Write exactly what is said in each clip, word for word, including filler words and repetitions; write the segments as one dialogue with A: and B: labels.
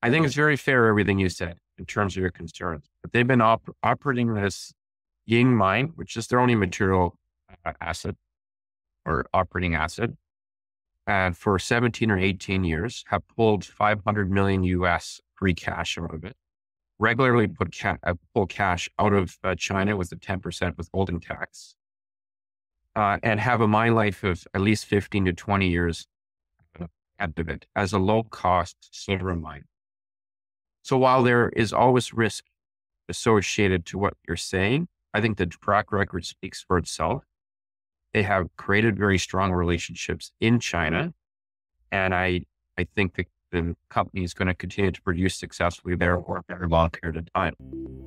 A: I think it's very fair, everything you said in terms of your concerns, but they've been op- operating this Ying mine, which is their only material uh, asset or operating asset, and for seventeen or eighteen years have pulled five hundred million U S free cash out of it, regularly put ca- uh, pull cash out of uh, China with a ten percent withholding tax, uh, and have a mine life of at least fifteen to twenty years at the it as a low cost silver mine. So while there is always risk associated to what you're saying, I think the track record speaks for itself. They have created very strong relationships in China. And I, I think that the company is going to continue to produce successfully there for a very long period of time.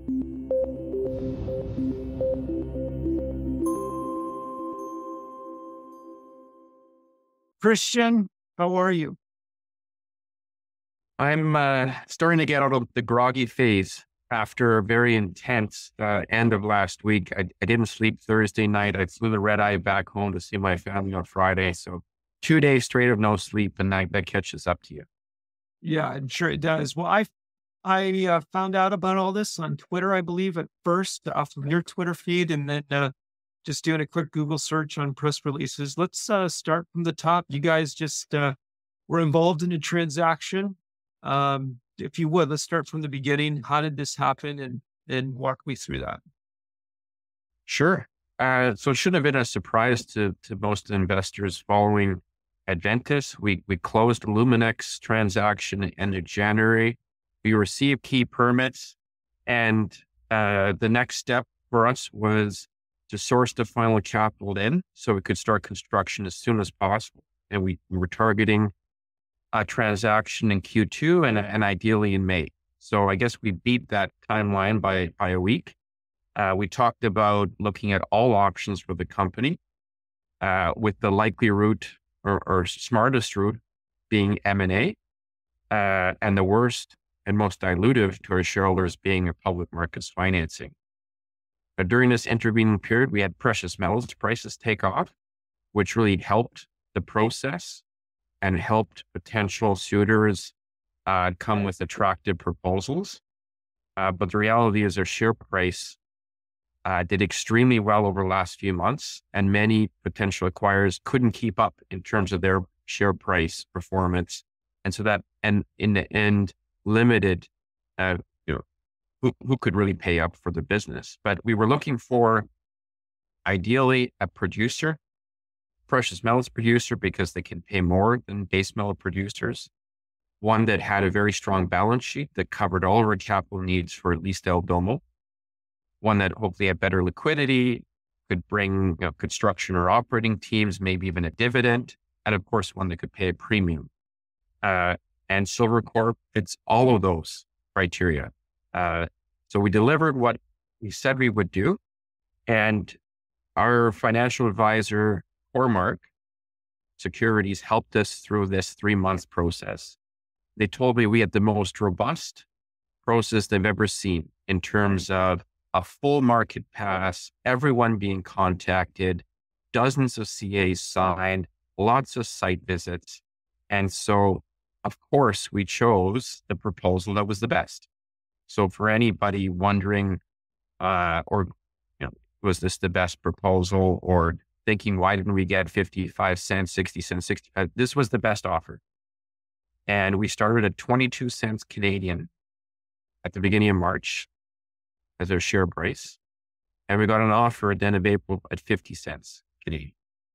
B: Christian, how are you?
A: I'm uh, starting to get out of the groggy phase after a very intense uh, end of last week. I, I didn't sleep Thursday night. I flew the red eye back home to see my family on Friday. So two days straight of no sleep, and that, that catches up to you.
B: Yeah, I'm sure it does. Well, I I uh, found out about all this on Twitter, I believe, at first off of your Twitter feed, and then uh, just doing a quick Google search on press releases. Let's uh, start from the top. You guys just uh, were involved in a transaction. Um, if you would, let's start from the beginning. How did this happen? And and walk me through that.
A: Sure. Uh, so it shouldn't have been a surprise to, to most investors following Adventus. We, we closed the Luminex transaction at the end of January. We received key permits, and uh, the next step for us was to source the final capital in so we could start construction as soon as possible. And we, we were targeting a transaction in Q two and, and ideally in May. So I guess we beat that timeline by, by a week. Uh, we talked about looking at all options for the company, uh, with the likely route or, or smartest route being M and A, uh, and the worst and most dilutive to our shareholders being a public markets financing. But during this intervening period, we had precious metals prices take off, which really helped the process and helped potential suitors uh, come with attractive proposals. Uh, but the reality is our share price uh, did extremely well over the last few months, and many potential acquirers couldn't keep up in terms of their share price performance. And so that, and in the end, limited, uh, you know, who, who could really pay up for the business. But we were looking for ideally a producer, precious metals producer, because they can pay more than base metal producers. One that had a very strong balance sheet that covered all of our capital needs for at least El Domo. One that hopefully had better liquidity, could bring, you know, construction or operating teams, maybe even a dividend. And of course, one that could pay a premium. Uh, and Silvercorp fits all of those criteria. Uh, so we delivered what we said we would do. And our financial advisor, Cormark Securities, helped us through this three-month process. They told me we had the most robust process they've ever seen in terms of a full market pass, everyone being contacted, dozens of C As signed, lots of site visits. And so, of course, we chose the proposal that was the best. So for anybody wondering, uh, or, you know, was this the best proposal, or thinking, why didn't we get fifty-five cents, sixty cents, sixty-five? This was the best offer. And we started at twenty-two cents Canadian at the beginning of March as our share price. And we got an offer at the end of April at fifty cents Canadian.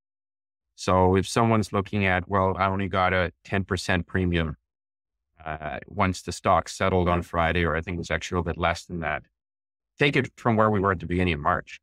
A: So if someone's looking at, well, I only got a ten percent premium uh, once the stock settled on Friday, or I think it was actually a little bit less than that, take it from where we were at the beginning of March.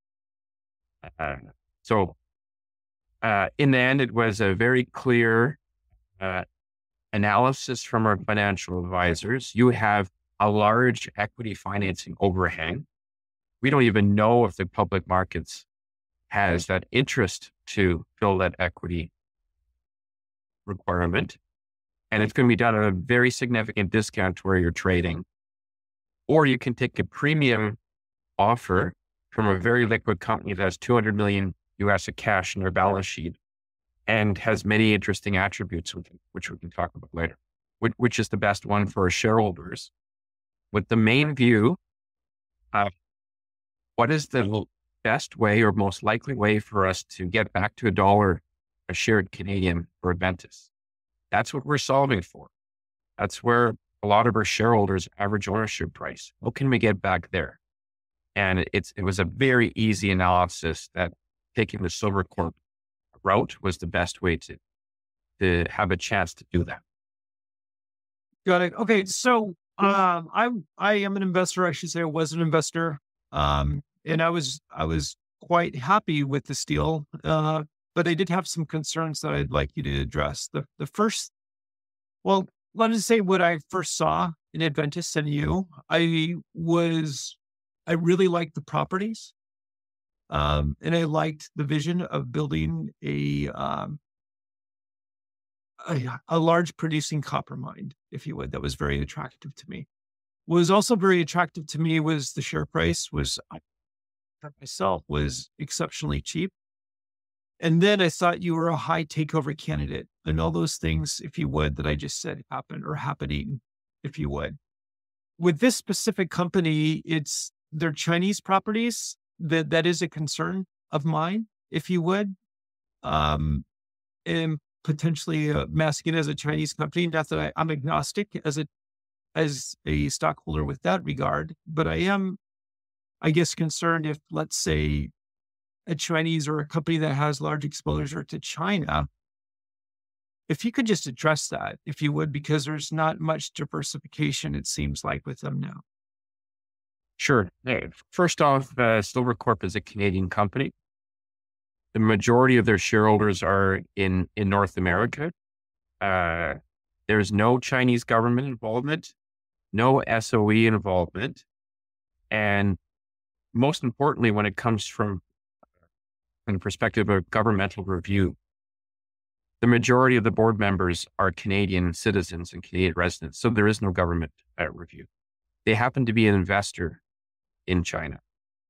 A: Uh, so uh, in the end, it was a very clear uh, analysis from our financial advisors. You have a large equity financing overhang. We don't even know if the public markets has that interest to fill that equity requirement. And it's going to be done at a very significant discount to where you're trading. Or you can take a premium offer from a very liquid company that has two hundred million U S of cash in their balance sheet and has many interesting attributes, which we can talk about later. which, which is the best one for our shareholders, with the main view of what is the l- best way or most likely way for us to get back to a dollar a shared Canadian for Adventus. That's what we're solving for. That's where a lot of our shareholders' average ownership price. What can we get back there? And it's it was a very easy analysis that taking the Silvercorp route was the best way to to have a chance to do that.
B: Got it. Okay. So um I I am an investor. I should say I was an investor. Um and I was I was quite happy with this deal. Uh but I did have some concerns that I'd like you to address. The the first well, let us say what I first saw in Adventus and you. I was I really liked the properties. Um and I liked the vision of building a um a, a large producing copper mine, if you would. That was very attractive to me. What was also very attractive to me was the share price was I for myself was exceptionally cheap. And then I thought you were a high takeover candidate and all those things, if you would, that I just said happened or happening, if you would. With this specific company, it's their Chinese properties that that is a concern of mine, if you would. Um, and potentially uh, masking it as a Chinese company. Not that I, I'm agnostic as a as a stockholder with that regard, but I am, I guess, concerned if, let's say, a Chinese or a company that has large exposure to China, if you could just address that, if you would, because there's not much diversification, it seems like, with them now.
A: Sure. Hey, first off, uh, Silvercorp is a Canadian company. The majority of their shareholders are in, in North America. Uh, there's no Chinese government involvement, no S O E involvement. And most importantly, when it comes from from the perspective of governmental review, the majority of the board members are Canadian citizens and Canadian residents. So there is no government uh, review. They happen to be an investor in China.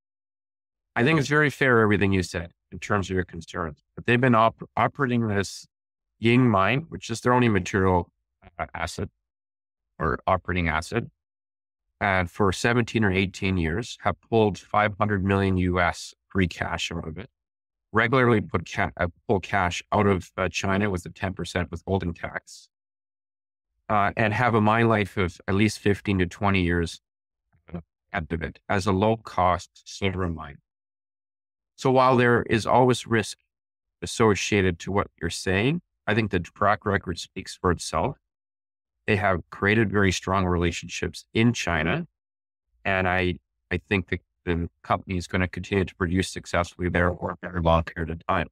A: I think it's very fair, everything you said in terms of your concerns, but they've been op- operating this Ying mine, which is their only material uh, asset or operating asset, and for seventeen or eighteen years have pulled five hundred million U S free cash out of it, regularly put ca- uh, pull cash out of uh, China with a ten percent withholding tax, uh, and have a mine life of at least fifteen to twenty years uh, at the bit as a low cost silver mine. So while there is always risk associated to what you're saying, I think the track record speaks for itself. They have created very strong relationships in China. And I, I think that the company is going to continue to produce successfully there for a very long period of time.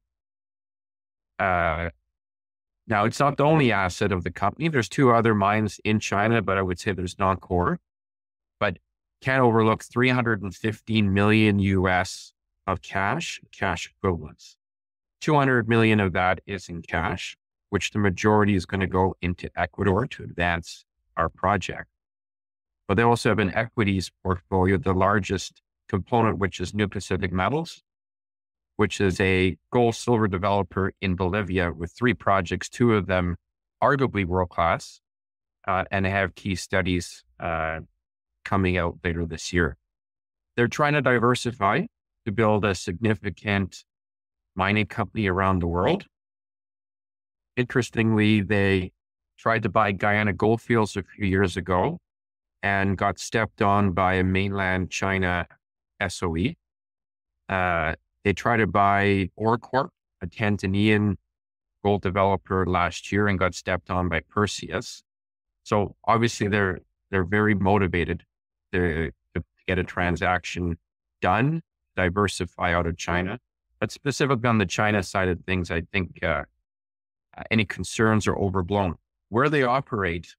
A: Uh, now, it's not the only asset of the company. There's two other mines in China, but I would say there's non-core. But can't overlook three hundred fifteen million U S of cash, cash equivalents. two hundred million of that is in cash, which the majority is going to go into Ecuador to advance our project. But they also have an equities portfolio, the largest component, which is New Pacific Metals, which is a gold silver developer in Bolivia with three projects, two of them arguably world-class, uh, and they have key studies uh, coming out later this year. They're trying to diversify to build a significant mining company around the world. Interestingly, they tried to buy Guyana Goldfields a few years ago and got stepped on by a mainland China S O E. Uh, they tried to buy OreCorp, a Tanzanian gold developer, last year and got stepped on by Perseus. So obviously they're they're very motivated to, to get a transaction done, diversify out of China. But specifically on the China side of things, I think uh, any concerns are overblown. Where they operate,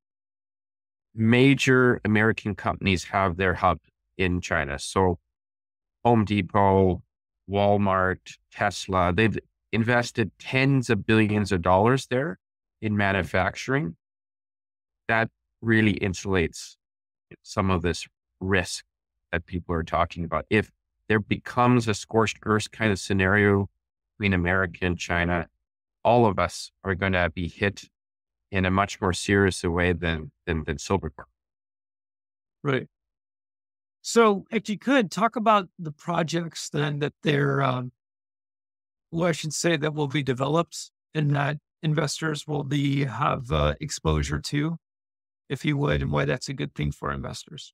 A: major American companies have their hub in China. So Home Depot, Walmart, Tesla, they've invested tens of billions of dollars there in manufacturing. That really insulates some of this risk that people are talking about. If there becomes a scorched earth kind of scenario between America and China, all of us are going to be hit in a much more serious way than than, than Silvercorp.
B: Right. So if you could talk about the projects then that they're, um, well, I should say that will be developed and that investors will be have uh, exposure to, if you would, and why that's a good thing for investors.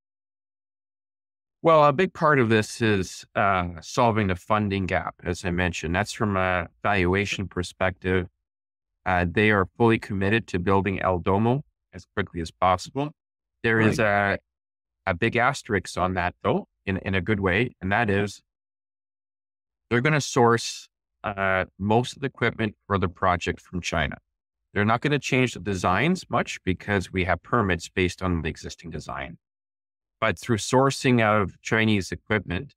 A: Well, a big part of this is uh, solving the funding gap, as I mentioned. That's from a valuation perspective. Uh, they are fully committed to building El Domo as quickly as possible. There is
B: Right.
A: a, a big asterisk on that, though, in, in a good way, and that is they're going to source uh, most of the equipment for the project from China. They're not going to change the designs much because we have permits based on the existing design. But through sourcing of Chinese equipment,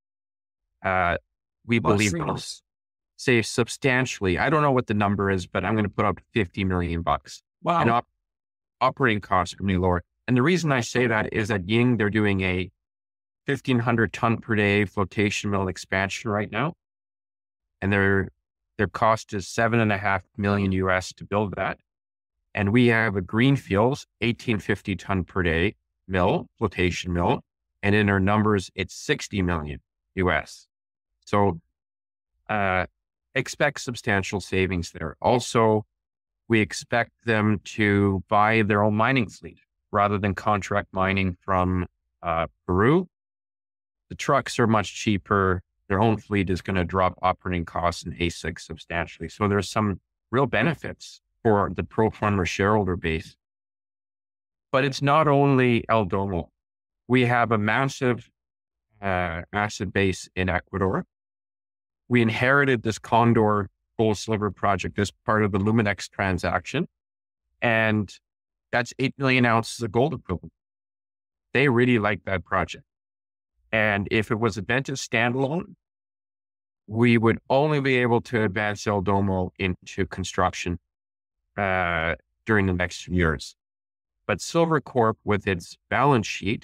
A: uh, we
B: Cost
A: believe it'll
B: savings.
A: save substantially. I don't know what the number is, but I'm going to put up fifty million bucks. And
B: Wow.
A: op- operating costs are going to be lower. And the reason I say that is at Ying, they're doing a fifteen hundred ton per day flotation mill expansion right now. And their, their cost is seven and a half million U S to build that. And we have a greenfield eighteen fifty ton per day mill, flotation mill. And in our numbers, it's sixty million U S. So, uh, expect substantial savings there. Also, we expect them to buy their own mining fleet rather than contract mining from uh, Peru. The trucks are much cheaper. Their own fleet is going to drop operating costs and A S I C substantially. So there's some real benefits for the pro forma shareholder base. But it's not only El Domo. We have a massive uh, asset base in Ecuador. We inherited this Condor gold silver project as part of the Luminex transaction. And that's eight million ounces of gold equivalent. They really like that project. And if it was Adventus standalone, we would only be able to advance El Domo into construction uh, during the next few years. But Silvercorp, with its balance sheet,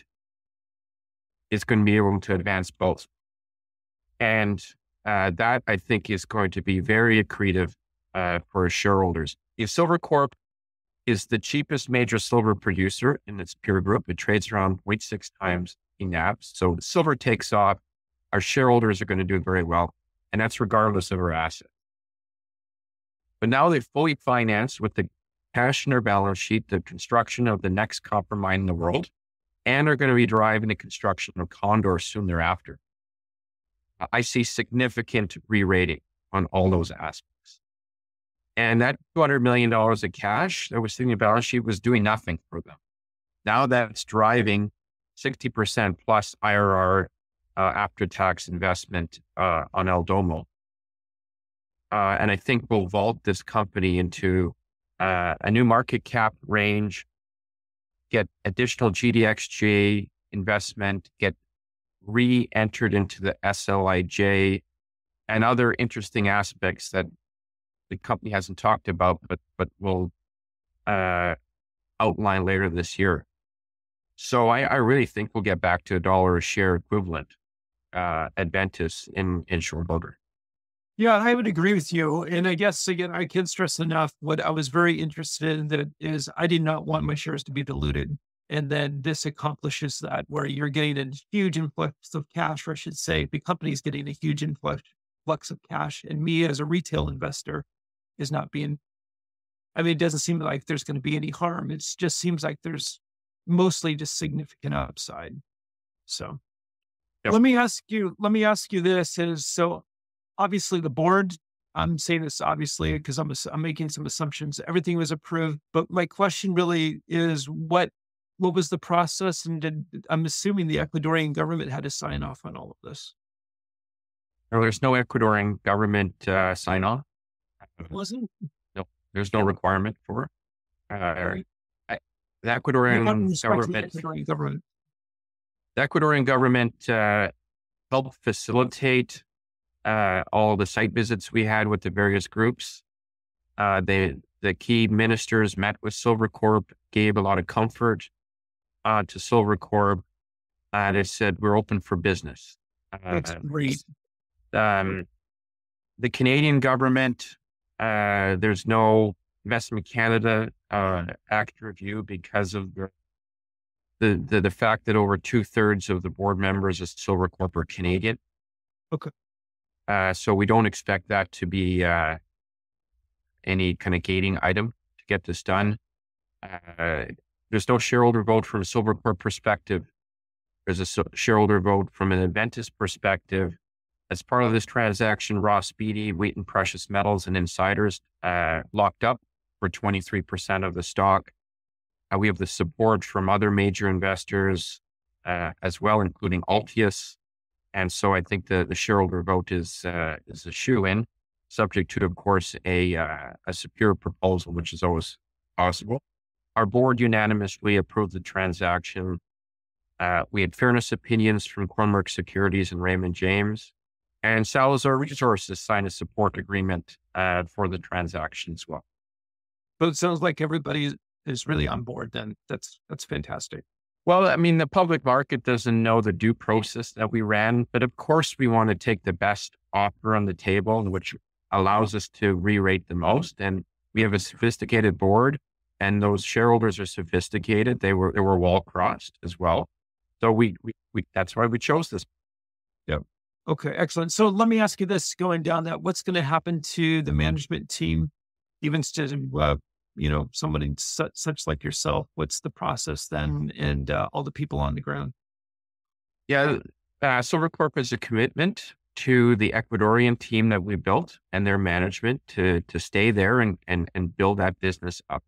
A: is going to be able to advance both. And uh, that, I think, is going to be very accretive uh, for shareholders. If Silvercorp is the cheapest major silver producer in its peer group, it trades around zero point six times E N A V. So silver takes off. Our shareholders are going to do very well. And that's regardless of our asset. But now they've fully financed with the cash in their balance sheet, the construction of the next copper mine in the world, and are going to be driving the construction of Condor soon thereafter. I see significant re-rating on all those aspects. And that two hundred million dollars of cash that was sitting in the balance sheet was doing nothing for them. Now that's driving sixty percent plus I R R uh, after-tax investment uh, on El Domo. Uh, and I think we'll vault this company into uh, a new market cap range, get additional G D X J investment, get re-entered into the S L I J, and other interesting aspects that the company hasn't talked about, but but will uh, outline later this year. So I, I really think we'll get back to a dollar a share equivalent uh, Adventus in in short order.
B: Yeah, I would agree with you. And I guess, again, I can't stress enough what I was very interested in that is I did not want my shares to be diluted. And then this accomplishes that, where you're getting a huge influx of cash, or I should say, the company's getting a huge influx flux of cash. And me as a retail investor is not being, I mean, it doesn't seem like there's going to be any harm. It just seems like there's mostly just significant upside. So
A: Yep.
B: let me ask you, let me ask you this is, so obviously the board, I'm saying this obviously because I'm, I'm making some assumptions. Everything was approved, but my question really is what, what was the process? And did, I'm assuming the Ecuadorian government had to sign off on all of this.
A: No, there's no Ecuadorian government uh, sign off.
B: Wasn't?
A: No, there's no requirement for it. Uh,
B: Right.
A: I, the
B: How
A: Ecuadorian
B: about in respect to the
A: government,
B: Ecuadorian government?
A: the Ecuadorian government uh, helped facilitate uh, all the site visits we had with the various groups. Uh, they, the key ministers met with Silvercorp, gave a lot of comfort uh, to Silvercorp. Uh, they said, we're open for business. Uh,
B: That's great.
A: um, the Canadian government, uh, there's no Investment Canada uh, Act review because of the, the, the, the fact that over two thirds of the board members of Silvercorp are Canadian.
B: Okay.
A: Uh, so we don't expect that to be uh, any kind of gating item to get this done. Uh, there's no shareholder vote from a Silvercorp perspective. There's a shareholder vote from an Adventus perspective. As part of this transaction, Ross Beaty, Wheaton Precious Metals, and insiders uh, locked up for twenty-three percent of the stock. Uh, we have the support from other major investors uh, as well, including Altius. And so I think the, the shareholder vote is uh, is a shoe-in, subject to, of course, a uh, a superior proposal, which is always possible. Our board unanimously approved the transaction. Uh, we had fairness opinions from Cormark Securities and Raymond James. And Salazar Resources signed a support agreement uh, for the transaction as well.
B: So it sounds like everybody is really on board then. That's that's fantastic.
A: Well, I mean, the public market doesn't know the due process that we ran, but of course we want to take the best offer on the table, which allows us to re-rate the most. And we have a sophisticated board, and those shareholders are sophisticated. They were they were wall crossed as well. So we, we, we that's why we chose this.
B: Yep. Okay, excellent. So let me ask you this, going down that, what's going to happen to the management team, even to, uh, you know, somebody such, such like yourself? What's the process then, and uh, all the people on the ground?
A: Yeah, uh, Silvercorp is a commitment to the Ecuadorian team that we built and their management to to stay there and and, and build that business up.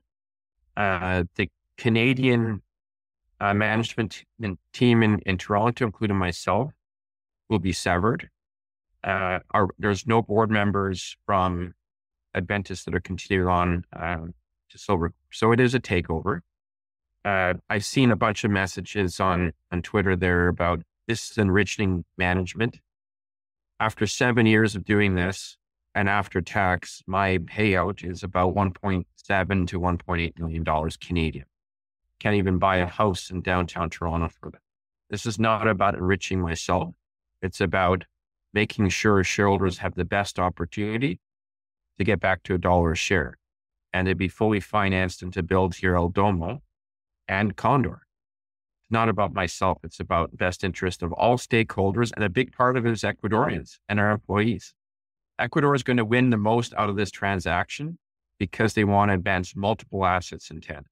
A: Uh, the Canadian uh, management team in, in Toronto, including myself, will be severed. Uh, our, there's no board members from Adventus that are continuing on uh, to Silvercorp. So it is a takeover. Uh, I've seen a bunch of messages on, on Twitter there about this is enriching management. After seven years of doing this, and after tax, my payout is about one point seven to one point eight million dollars Canadian. Can't even buy a house in downtown Toronto for that. This is not about enriching myself. It's about making sure shareholders have the best opportunity to get back to a dollar a share and to be fully financed and to build here El Domo and Condor. It's not about myself. It's about best interest of all stakeholders. And a big part of it is Ecuadorians and our employees. Ecuador is going to win the most out of this transaction because they want to advance multiple assets in tandem.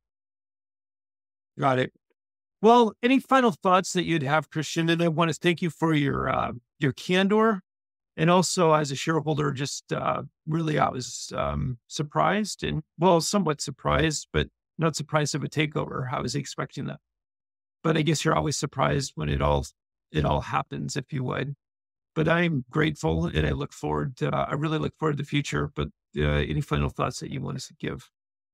B: Got it. Well, any final thoughts that you'd have, Christian? And I want to thank you for your uh, your candor, and also as a shareholder, just uh, really I was um, surprised and well, somewhat surprised, but not surprised of a takeover. I was expecting that, but I guess you're always surprised when it all it all happens, if you would. But I'm grateful, and I look forward to. Uh, I really look forward to the future. But uh, any final thoughts that you want us to give?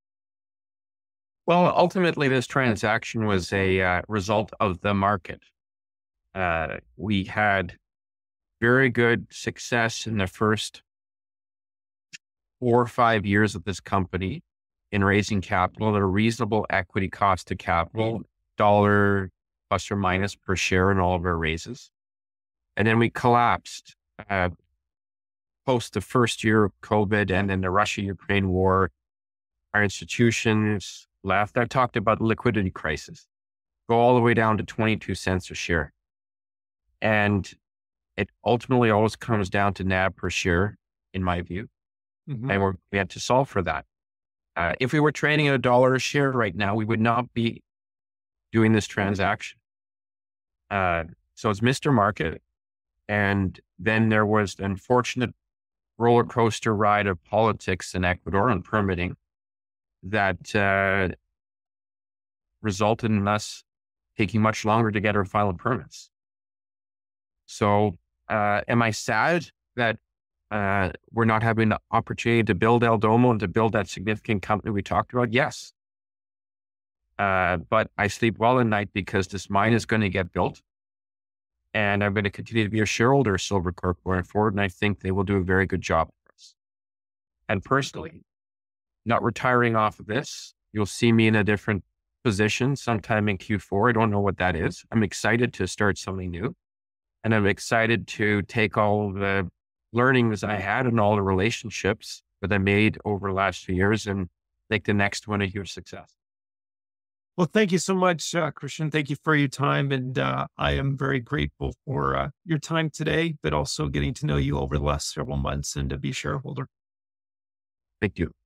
A: Well, ultimately, this transaction was a uh, result of the market. Uh, we had very good success in the first four or five years of this company in raising capital at a reasonable equity cost to capital, dollar plus or minus per share in all of our raises. And then we collapsed uh, post the first year of COVID and then the Russia-Ukraine war. Our institutions left. I talked about liquidity crisis, go all the way down to twenty-two cents a share. And it ultimately always comes down to N A V per share, in my view. Mm-hmm. And we're, we had to solve for that. Uh, if we were trading at a dollar a share right now, we would not be doing this transaction. Uh, so it's Mister Market. And then there was the unfortunate roller coaster ride of politics in Ecuador and permitting that uh, resulted in us taking much longer to get our final permits. So uh, am I sad that uh, we're not having the opportunity to build El Domo and to build that significant company we talked about? Yes. Uh, but I sleep well at night because this mine is going to get built. And I'm going to continue to be a shareholder of Silvercorp going forward. And I think they will do a very good job for us. And personally, not retiring off of this, you'll see me in a different position sometime in Q four. I don't know what that is. I'm excited to start something new. And I'm excited to take all the learnings I had and all the relationships that I made over the last few years and make the next one a huge success.
B: Well, thank you so much, uh, Christian. Thank you for your time. And uh, I am very grateful for uh, your time today, but also getting to know you over the last several months and to be a shareholder.
A: Thank you.